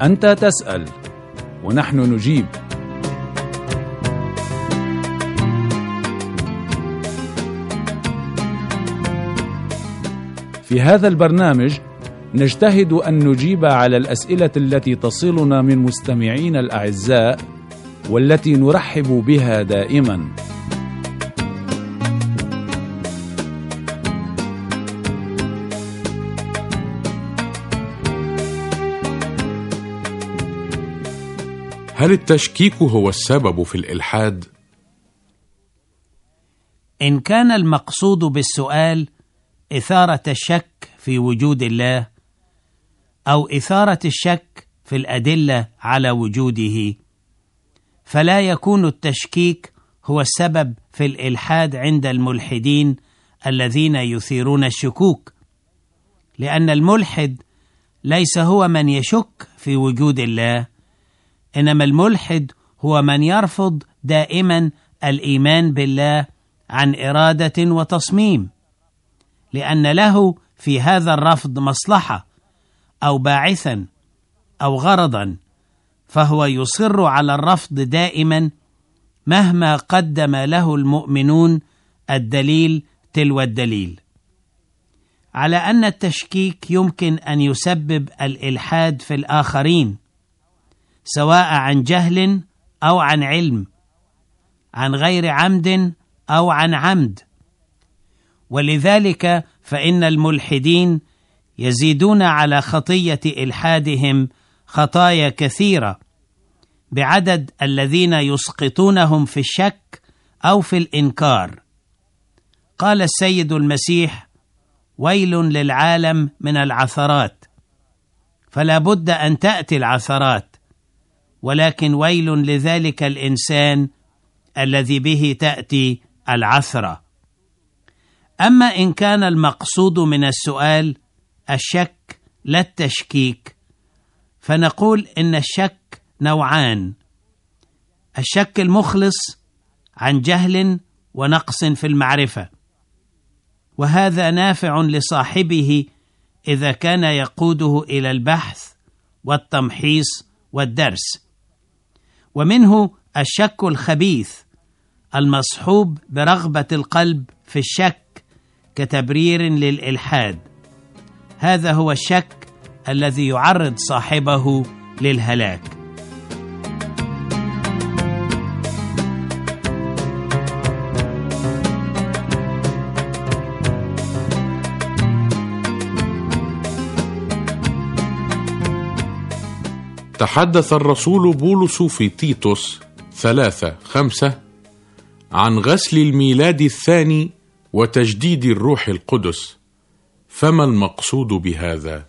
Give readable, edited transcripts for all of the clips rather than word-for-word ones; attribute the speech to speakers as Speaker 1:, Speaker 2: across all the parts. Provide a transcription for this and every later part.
Speaker 1: أنت تسأل ونحن نجيب. في هذا البرنامج نجتهد أن نجيب على الأسئلة التي تصلنا من مستمعين الأعزاء والتي نرحب بها دائما.
Speaker 2: هل التشكيك هو السبب في الإلحاد؟
Speaker 3: إن كان المقصود بالسؤال إثارة الشك في وجود الله أو إثارة الشك في الأدلة على وجوده، فلا يكون التشكيك هو السبب في الإلحاد عند الملحدين الذين يثيرون الشكوك، لأن الملحد ليس هو من يشك في وجود الله، إنما الملحد هو من يرفض دائما الإيمان بالله عن إرادة وتصميم، لأن له في هذا الرفض مصلحة أو باعثا أو غرضا، فهو يصر على الرفض دائما مهما قدم له المؤمنون الدليل تلو الدليل، على أن التشكيك يمكن أن يسبب الإلحاد في الآخرين، سواء عن جهل أو عن علم، عن غير عمد أو عن عمد. ولذلك فإن الملحدين يزيدون على خطية إلحادهم خطايا كثيرة بعدد الذين يسقطونهم في الشك أو في الإنكار. قال السيد المسيح: ويل للعالم من العثرات، فلا بد أن تأتي العثرات، ولكن ويل لذلك الإنسان الذي به تأتي العثرة. أما إن كان المقصود من السؤال الشك لا التشكيك، فنقول إن الشك نوعان: الشك المخلص عن جهل ونقص في المعرفة، وهذا نافع لصاحبه إذا كان يقوده إلى البحث والتمحيص والدرس. ومنه الشك الخبيث المصحوب برغبة القلب في الشك كتبرير للإلحاد، هذا هو الشك الذي يعرض صاحبه للهلاك.
Speaker 2: تحدث الرسول بولس في تيتوس 3:5 عن غسل الميلاد الثاني وتجديد الروح القدس، فما المقصود بهذا؟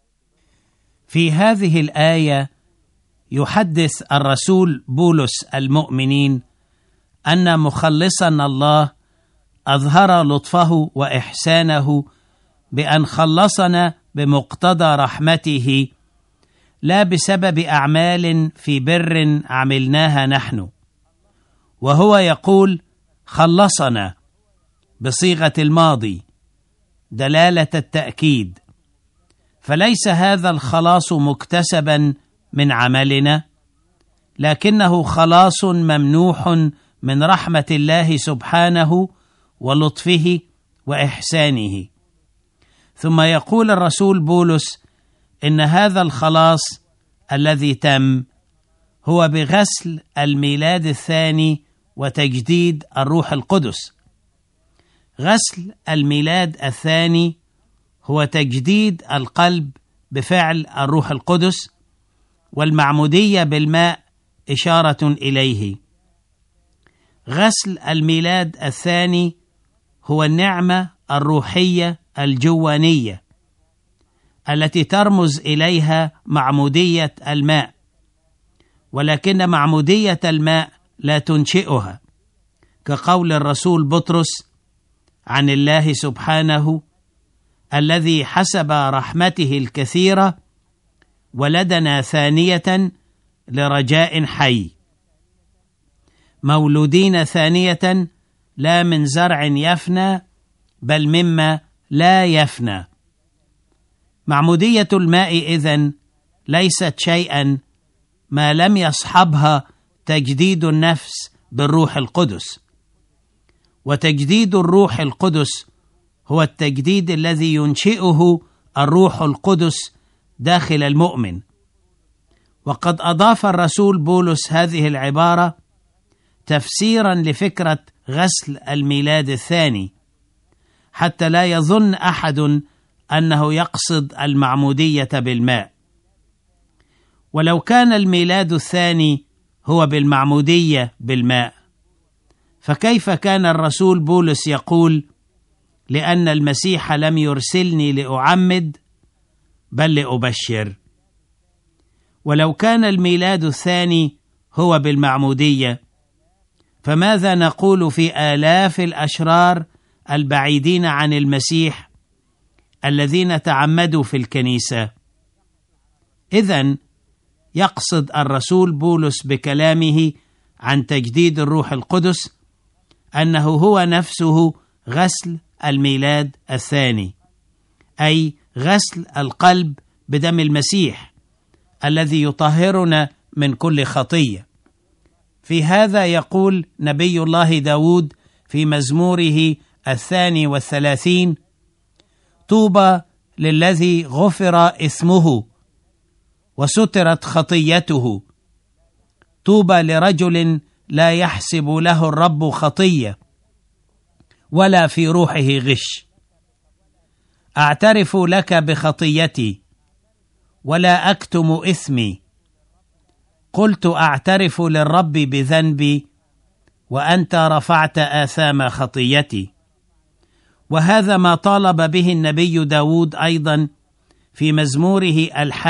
Speaker 3: في هذه الآية يحدث الرسول بولس المؤمنين أن مخلصنا الله أظهر لطفه وإحسانه بأن خلصنا بمقتضى رحمته، لا بسبب أعمال في بر عملناها نحن. وهو يقول خلصنا بصيغة الماضي دلالة التأكيد، فليس هذا الخلاص مكتسبا من عملنا، لكنه خلاص ممنوح من رحمة الله سبحانه ولطفه وإحسانه. ثم يقول الرسول بولس إن هذا الخلاص الذي تم هو بغسل الميلاد الثاني وتجديد الروح القدس. غسل الميلاد الثاني هو تجديد القلب بفعل الروح القدس، والمعمودية بالماء إشارة إليه. غسل الميلاد الثاني هو النعمة الروحية الجوانية التي ترمز إليها معمودية الماء، ولكن معمودية الماء لا تنشئها، كقول الرسول بطرس عن الله سبحانه: الذي حسب رحمته الكثيرة ولدنا ثانية لرجاء حي، مولودين ثانية لا من زرع يفنى بل مما لا يفنى. معمودية الماء إذن ليست شيئا ما لم يصحبها تجديد النفس بالروح القدس. وتجديد الروح القدس هو التجديد الذي ينشئه الروح القدس داخل المؤمن. وقد أضاف الرسول بولس هذه العبارة تفسيرا لفكرة غسل الميلاد الثاني، حتى لا يظن أحد أنه يقصد المعمودية بالماء. ولو كان الميلاد الثاني هو بالمعمودية بالماء، فكيف كان الرسول بولس يقول لأن المسيح لم يرسلني لأعمد بل لأبشر؟ ولو كان الميلاد الثاني هو بالمعمودية، فماذا نقول في آلاف الأشرار البعيدين عن المسيح الذين تعمدوا في الكنيسة؟ إذن يقصد الرسول بولس بكلامه عن تجديد الروح القدس أنه هو نفسه غسل الميلاد الثاني، أي غسل القلب بدم المسيح الذي يطهرنا من كل خطية. في هذا يقول نبي الله داود في مزموره 32: طوبى للذي غفر إثمه وسترت خطيته، طوبى لرجل لا يحسب له الرب خطية ولا في روحه غش. أعترف لك بخطيتي ولا أكتم إثمي، قلت أعترف للرب بذنبي وأنت رفعت آثام خطيتي. وهذا ما طالب به النبي داود أيضا في مزموره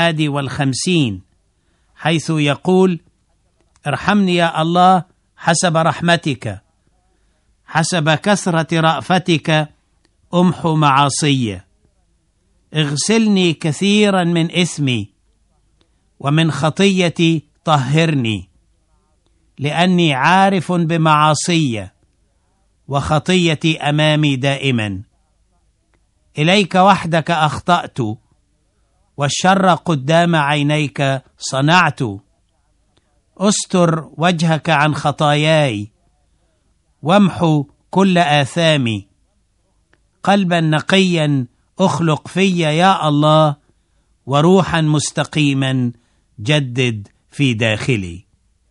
Speaker 3: 51، حيث يقول: ارحمني يا الله حسب رحمتك، حسب كثرة رأفتك أمحو معاصي، اغسلني كثيرا من إثمي ومن خطيتي طهرني، لأني عارف بمعاصي وخطيتي أمامي دائما. إليك وحدك أخطأت والشر قدام عينيك صنعت، أستر وجهك عن خطاياي وامحو كل آثامي، قلبا نقيا أخلق في يا الله، وروحا مستقيما جدد في داخلي.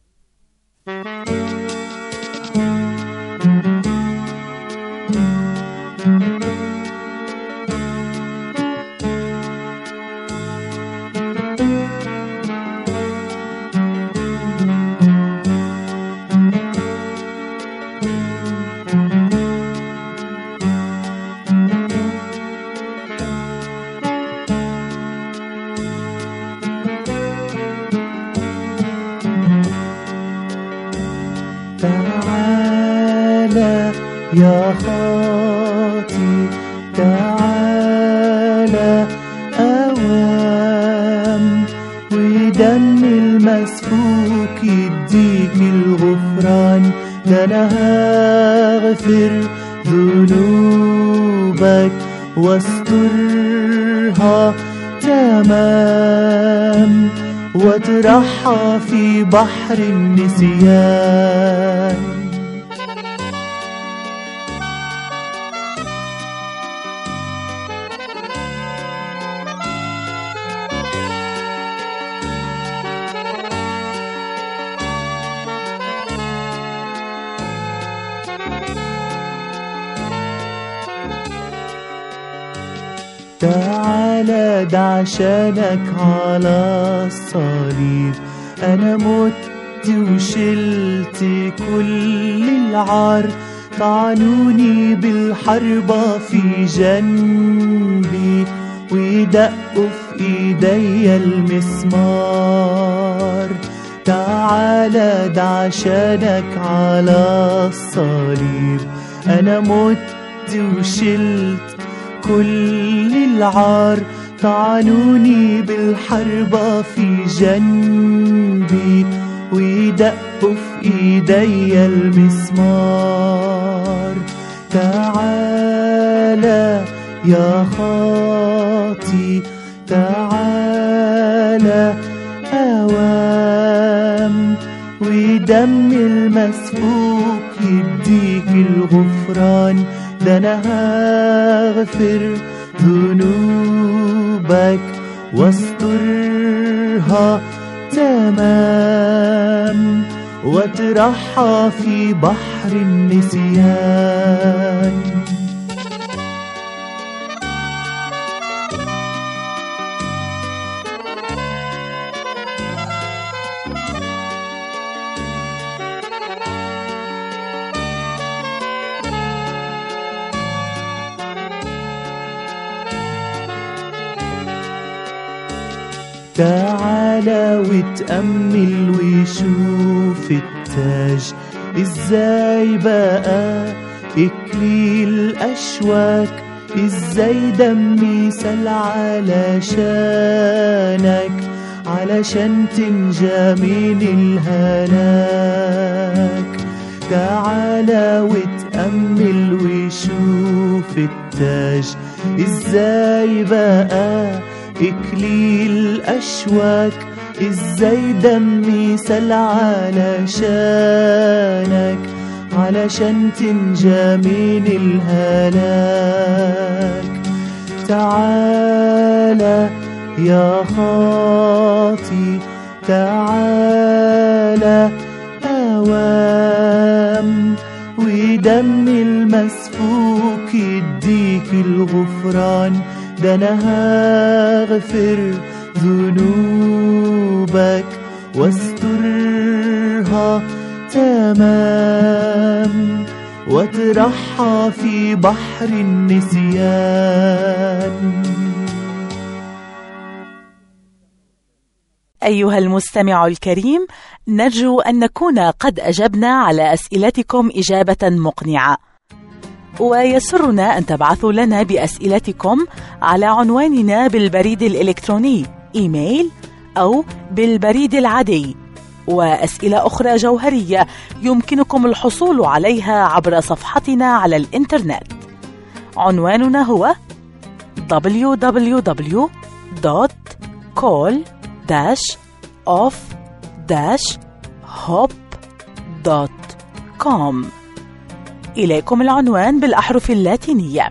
Speaker 4: تعالى يا خاطي تعالى أوام، ودم المسفوك يديك الغفران، ده أنا هغفر ذنوبك واسترها تمام، واطرحها في بحر النسيان. تعالى ده عشانك على الصليب أنا مت وشلت كل العار، طعنوني بالحربة في جنبي ويدقوا في إيدي المسمار. تعالى ده عشانك على الصليب أنا مت وشلت كل العار، طعنوني بالحربة في جنبي ويدقوا في إيدي المسمار. تعالى يا خاطي تعالى على أوام، ودم المسفوك يديك الغفران. ده أنا هغفر ذنوبك واسترها تمام، واطرحها في بحر النسيان. تعالى وتأمل وشوف التاج ازاي بقى إكليل أشواك، ازاي دمي سال علشانك، علشان تنجى من الهلاك. تعالى وتأمل وشوف التاج ازاي بقى إكليل أشواك، إزاي دمي سال علشانك، علشان تنجى من الهلاك. تعالى يا خاطي تعالى أوام، ودم المسفوك يديك الغفران. ده أنا هغفر ذنوبك واسترها تمام، واطرحها في بحر النسيان.
Speaker 5: أيها المستمع الكريم، نرجو أن نكون قد أجبنا على أسئلتكم إجابة مقنعة، ويسرنا أن تبعثوا لنا بأسئلتكم على عنواننا بالبريد الإلكتروني إيميل أو بالبريد العادي. وأسئلة أخرى جوهرية يمكنكم الحصول عليها عبر صفحتنا على الإنترنت. عنواننا هو www.call-off-hop.com. إليكم العنوان بالأحرف اللاتينية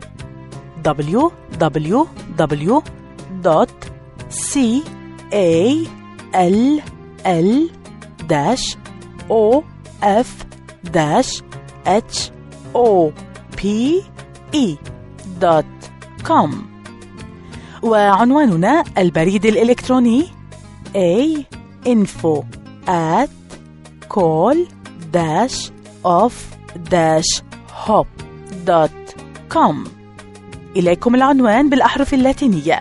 Speaker 5: www.call-off-hop.com. وعنواننا البريد الإلكتروني info@call-off-hop.com. إليكم العنوان بالأحرف اللاتينية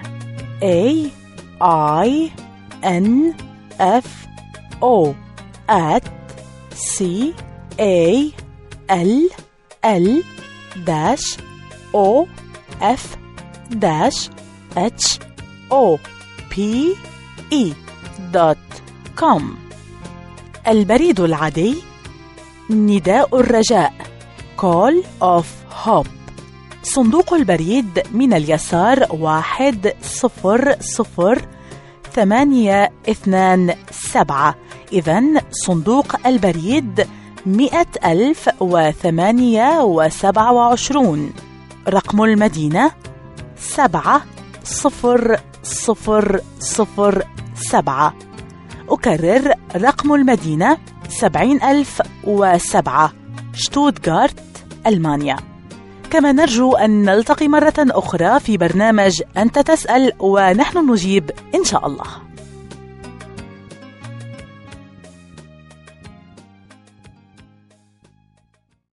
Speaker 5: info@call-off-hop.com. البريد العادي نداء الرجاء Call of Hope، صندوق البريد من اليسار 1002827. إذن صندوق البريد 100,028. رقم المدينة 70007. أكرر رقم المدينة 70,007، شتوتغارت، ألمانيا. كما نرجو أن نلتقي مرة أخرى في برنامج أنت تسأل ونحن نجيب إن شاء الله.